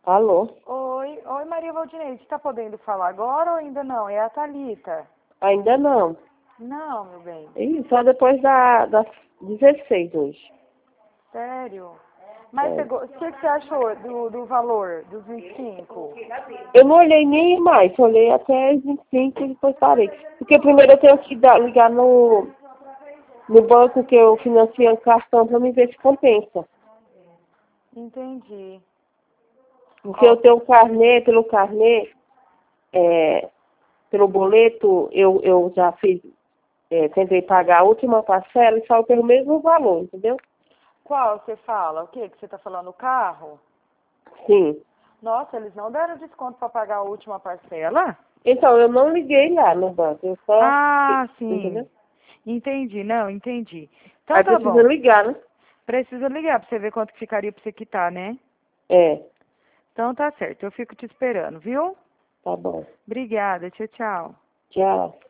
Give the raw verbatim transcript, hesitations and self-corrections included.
Alô? Oi, oi Maria Valdinei, você tá podendo falar agora ou ainda não? É a Thalita. Ainda não. Não, meu bem. Ih, só depois da, das dezesseis hoje. Sério? Mas É. você go- o que, que você achou do, do valor dos vinte e cinco? Eu não olhei nem mais, olhei até as vinte e cinco e depois parei. Porque primeiro eu tenho que dar, ligar no, no banco que eu financiei o cartão para me ver se compensa. Entendi. Porque eu tenho um carnê, pelo carnê, é, pelo boleto, eu, eu já fiz, é, tentei pagar a última parcela e saiu pelo mesmo valor, entendeu? Qual você fala? O que que você tá falando? O carro? Sim. Nossa, eles não deram desconto para pagar a última parcela? Então, eu não liguei lá no banco, eu só, Ah, sim. entendeu? Entendi, não, entendi. Então Aí tá precisa bom. ligar, né? Precisa ligar pra você ver quanto que ficaria pra você quitar, né? É, Então tá certo, eu fico te esperando, viu? tá bom. Obrigada, tchau, tchau. Tchau.